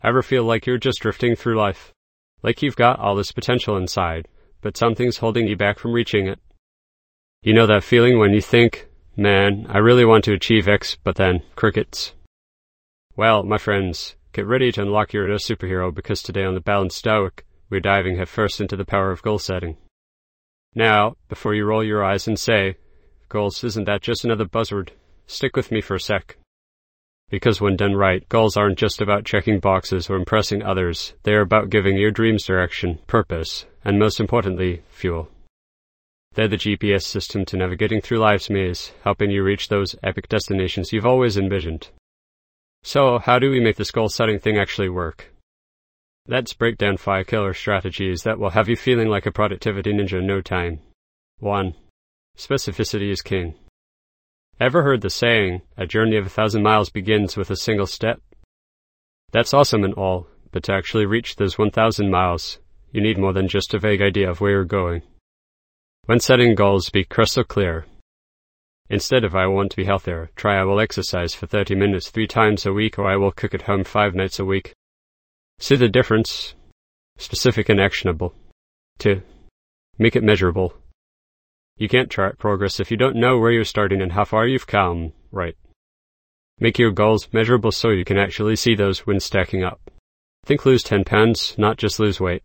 Ever feel like you're just drifting through life? Like you've got all this potential inside, but something's holding you back from reaching it? You know that feeling when you think, man, I really want to achieve X, but then crickets. Well, my friends, get ready to unlock your inner superhero, because today on The Balanced Stoic, we're diving headfirst into the power of goal setting. Now, before you roll your eyes and say, goals, isn't that just another buzzword? Stick with me for a sec. Because when done right, goals aren't just about checking boxes or impressing others. They are about giving your dreams direction, purpose, and most importantly, fuel. They're the GPS system to navigating through life's maze, helping you reach those epic destinations you've always envisioned. So, how do we make this goal-setting thing actually work? Let's break down 5 killer strategies that will have you feeling like a productivity ninja in no time. 1. Specificity is king. Ever heard the saying, a journey of 1,000 miles begins with a single step? That's awesome and all, but to actually reach those 1,000 miles, you need more than just a vague idea of where you're going. When setting goals, be crystal clear. Instead of I want to be healthier, try I will exercise for 30 minutes 3 times a week, or I will cook at home 5 nights a week. See the difference? Specific and actionable. 2. Make it measurable. You can't track progress if you don't know where you're starting and how far you've come, right? Make your goals measurable so you can actually see those when stacking up. Think lose 10 pounds, not just lose weight.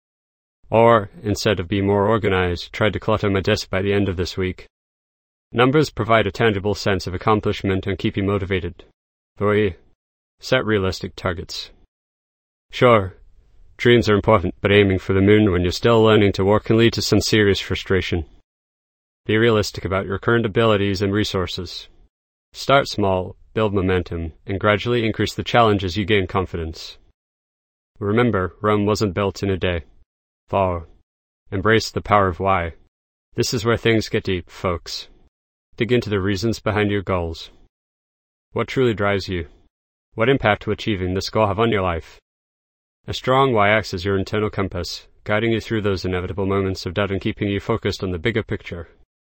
Or, instead of be more organized, try to clutter my desk by the end of this week. Numbers provide a tangible sense of accomplishment and keep you motivated. 3. Set realistic targets. Sure, dreams are important, but aiming for the moon when you're still learning to walk can lead to some serious frustration. Be realistic about your current abilities and resources. Start small, build momentum, and gradually increase the challenge as you gain confidence. Remember, Rome wasn't built in a day. 4. Embrace the power of why. This is where things get deep, folks. Dig into the reasons behind your goals. What truly drives you? What impact will achieving this goal have on your life? A strong why acts as your internal compass, guiding you through those inevitable moments of doubt and keeping you focused on the bigger picture.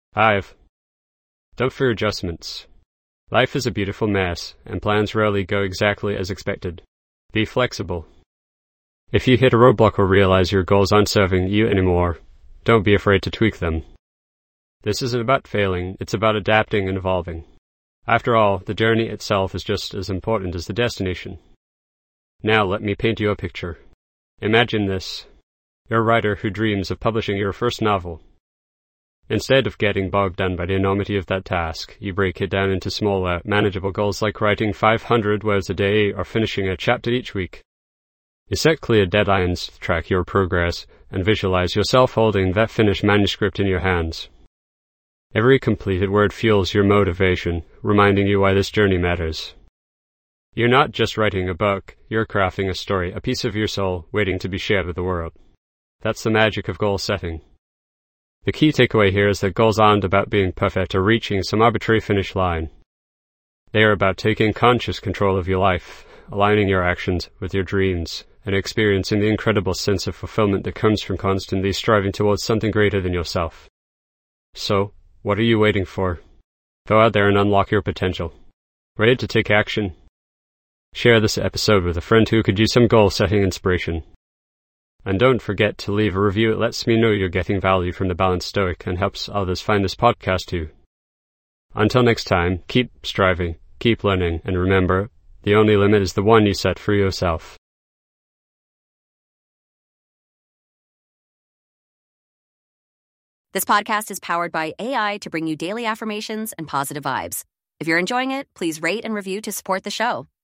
5. Don't fear adjustments. Life is a beautiful mess, and plans rarely go exactly as expected. Be flexible. If you hit a roadblock or realize your goals aren't serving you anymore, don't be afraid to tweak them. This isn't about failing, it's about adapting and evolving. After all, the journey itself is just as important as the destination. Now let me paint you a picture. Imagine this. You're a writer who dreams of publishing your first novel. Instead of getting bogged down by the enormity of that task, you break it down into smaller, manageable goals like writing 500 words a day or finishing a chapter each week. You set clear deadlines to track your progress and visualize yourself holding that finished manuscript in your hands. Every completed word fuels your motivation, reminding you why this journey matters. You're not just writing a book, you're crafting a story, a piece of your soul waiting to be shared with the world. That's the magic of goal setting. The key takeaway here is that goals aren't about being perfect or reaching some arbitrary finish line. They are about taking conscious control of your life, aligning your actions with your dreams, and experiencing the incredible sense of fulfillment that comes from constantly striving towards something greater than yourself. So, what are you waiting for? Go out there and unlock your potential. Ready to take action? Share this episode with a friend who could use some goal-setting inspiration. And don't forget to leave a review. It lets me know you're getting value from The Balanced Stoic and helps others find this podcast too. Until next time, keep striving, keep learning, and remember, the only limit is the one you set for yourself. This podcast is powered by AI to bring you daily affirmations and positive vibes. If you're enjoying it, please rate and review to support the show.